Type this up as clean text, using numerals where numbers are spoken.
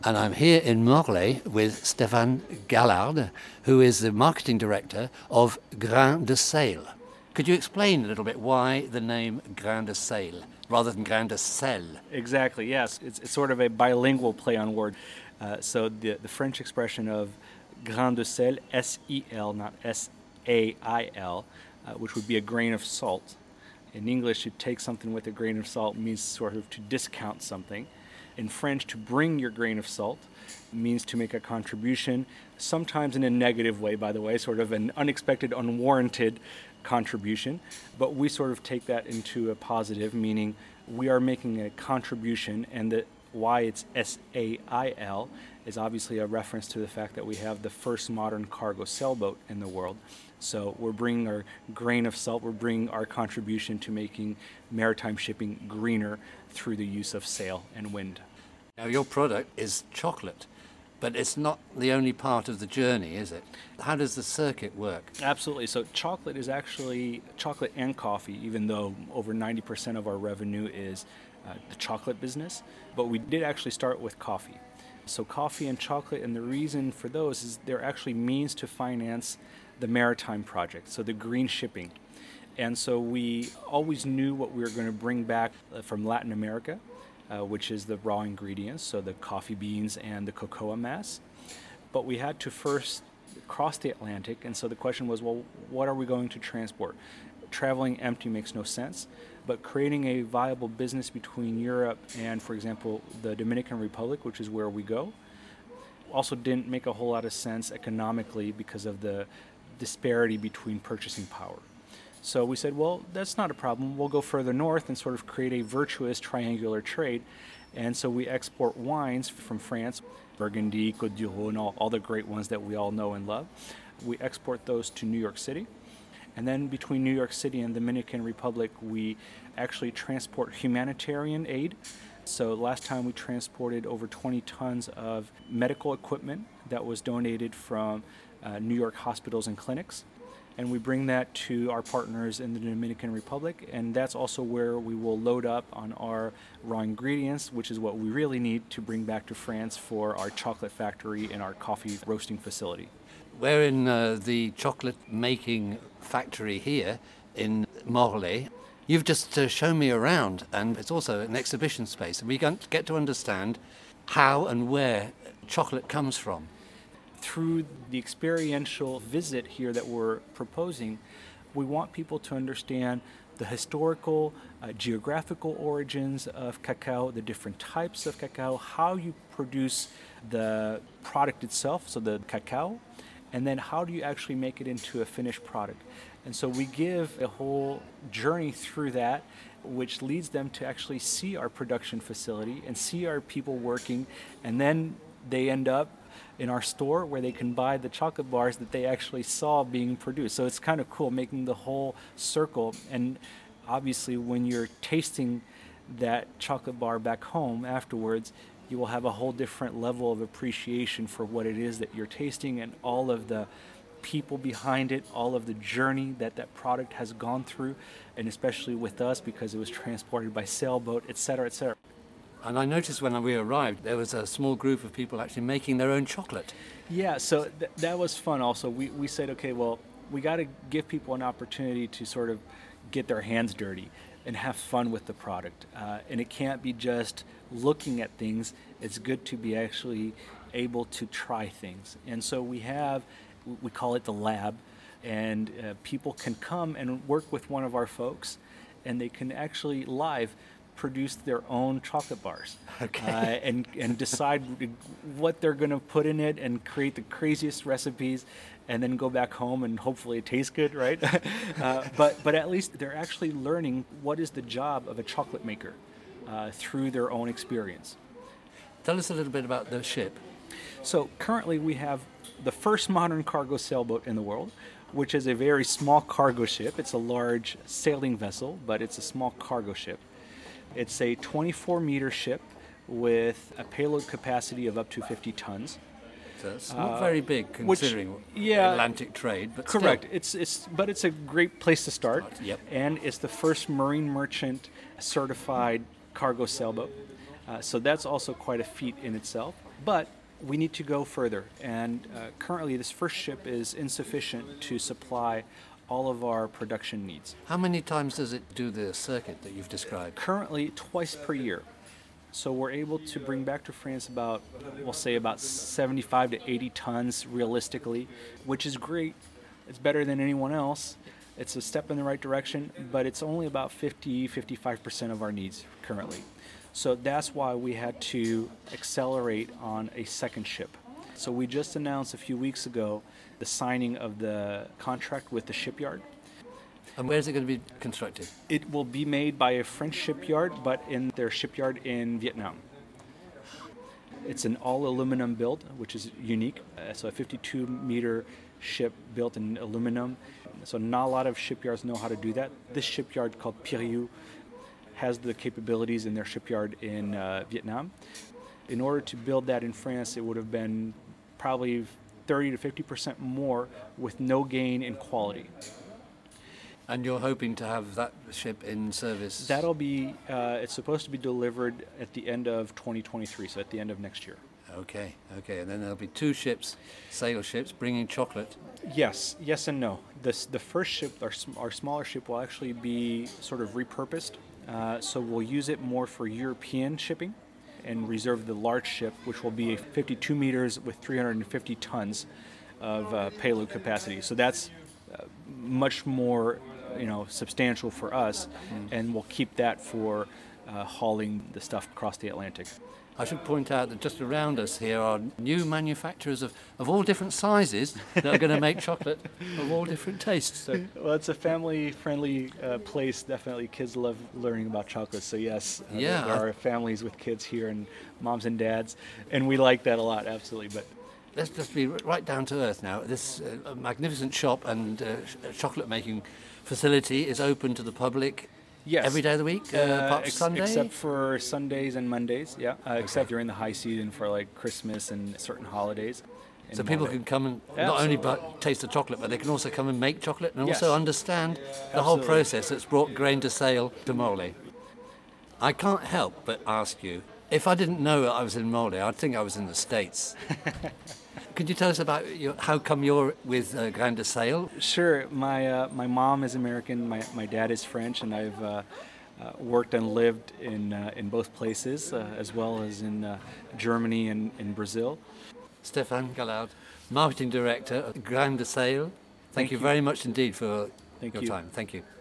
And I'm here in Morlaix with Stéphane Gallard, who is the marketing director of Grain de Sel. Could you explain a little bit why the name Grain de Sel rather than Grain de Sel? Exactly, yes. It's sort of a bilingual play on word. So the French expression of grain de sel, S-E-L, not S-A-I-L, which would be a grain of salt. In English, to take something with a grain of salt means sort of to discount something. In French, to bring your grain of salt means to make a contribution, sometimes in a negative way, by the way, sort of an unexpected, unwarranted contribution. But we sort of take that into a positive, meaning we are making a contribution, and that why it's S-A-I-L is obviously a reference to the fact that we have the first modern cargo sailboat in the world. So we're bringing our grain of salt, we're bringing our contribution to making maritime shipping greener through the use of sail and wind. Now, your product is chocolate, but it's not the only part of the journey, is it? How does the circuit work? Absolutely. So chocolate is actually chocolate and coffee, even though over 90% of our revenue is the chocolate business. But we did actually start with coffee. So coffee and chocolate, and the reason for those is they're actually means to finance the maritime project, so the green shipping. And so we always knew what we were going to bring back from Latin America, which is the raw ingredients, so the coffee beans and the cocoa mass. But we had to first cross the Atlantic, and so the question was, well, what are we going to transport? Traveling empty makes no sense, but creating a viable business between Europe and, for example, the Dominican Republic, which is where we go, also didn't make a whole lot of sense economically because of the disparity between purchasing power. So we said, well, that's not a problem. We'll go further north and sort of create a virtuous triangular trade. And so we export wines from France, Burgundy, Côte du Rhône, all the great ones that we all know and love. We export those to New York City. And then between New York City and the Dominican Republic, we actually transport humanitarian aid. So last time we transported over 20 tons of medical equipment that was donated from New York hospitals and clinics. And we bring that to our partners in the Dominican Republic, and that's also where we will load up on our raw ingredients, which is what we really need to bring back to France for our chocolate factory and our coffee roasting facility. We're in the chocolate making factory here in Morlaix. You've just shown me around, and it's also an exhibition space, and we get to understand how and where chocolate comes from. Through the experiential visit here that we're proposing, we want people to understand the historical, geographical origins of cacao, the different types of cacao, how you produce the product itself, so the cacao, and then how do you actually make it into a finished product. And so we give a whole journey through that, which leads them to actually see our production facility and see our people working, and then they end up in our store where they can buy the chocolate bars that they actually saw being produced. So it's kind of cool making the whole circle. And obviously when you're tasting that chocolate bar back home afterwards, you will have a whole different level of appreciation for what it is that you're tasting and all of the people behind it, all of the journey that that product has gone through, and especially with us because it was transported by sailboat, et cetera, et cetera. And I noticed when we arrived, there was a small group of people actually making their own chocolate. Yeah, so that was fun also. We said, okay, well, we got to give people an opportunity to sort of get their hands dirty and have fun with the product. And it can't be just looking at things. It's good to be actually able to try things. And so we call it the lab, and people can come and work with one of our folks, and they can actually live produce their own chocolate bars. Okay. And decide what they're going to put in it and create the craziest recipes and then go back home and hopefully it tastes good, right? But at least they're actually learning what is the job of a chocolate maker through their own experience. Tell us a little bit about the ship. So currently we have the first modern cargo sailboat in the world, which is a very small cargo ship. It's a large sailing vessel, but it's a small cargo ship. It's a 24-meter ship with a payload capacity of up to 50 tons. So it's not very big considering Atlantic trade, but correct. Still. But it's a great place to start. Yep. And it's the first marine merchant certified cargo sailboat. So that's also quite a feat in itself. But we need to go further, and currently this first ship is insufficient to supply all of our production needs. How many times does it do the circuit that you've described? Currently, twice per year. So we're able to bring back to France about, we'll say about 75 to 80 tons realistically, which is great. It's better than anyone else. It's a step in the right direction, but it's only about 55% of our needs currently. So that's why we had to accelerate on a second ship. So we just announced a few weeks ago the signing of the contract with the shipyard. And where is it going to be constructed? It will be made by a French shipyard, but in their shipyard in Vietnam. It's an all aluminum build, which is unique. So a 52-meter ship built in aluminum. So not a lot of shipyards know how to do that. This shipyard called Piriou has the capabilities in their shipyard in Vietnam. In order to build that in France, it would have been probably 30 to 50% more with no gain in quality. And you're hoping to have that ship in service? That'll be, it's supposed to be delivered at the end of 2023, so at the end of next year. Okay. And then there'll be 2 ships, sail ships, bringing chocolate. Yes and no. The first ship, our smaller ship, will actually be sort of repurposed. So we'll use it more for European shipping and reserve the large ship, which will be 52 meters with 350 tons of payload capacity. So that's much more substantial for us, and we'll keep that for hauling the stuff across the Atlantic. I should point out that just around us here are new manufacturers of all different sizes that are going to make chocolate of all different tastes. So. Well, it's a family-friendly place. Definitely, kids love learning about chocolate. So yes, there are families with kids here, and moms and dads, and we like that a lot. Absolutely, but. Let's just be right down to earth now. This magnificent shop and chocolate making facility is open to the public. Yes. Every day of the week, apart from Sunday? Except for Sundays and Mondays, yeah. Except during the high season for like Christmas and certain holidays. So people can come and not only taste the chocolate, but they can also come and make chocolate and also understand the whole process that's brought grain to sale to Morlaix. I can't help but ask you, if I didn't know I was in Morlaix, I'd think I was in the States. Could you tell us about how come you're with Grain de Sale? Sure. My mom is American. My dad is French, and I've worked and lived in both places, as well as in Germany and in Brazil. Stéphane Gallard, Marketing Director at Grain de Sale. Thank you very much indeed for your time. Thank you.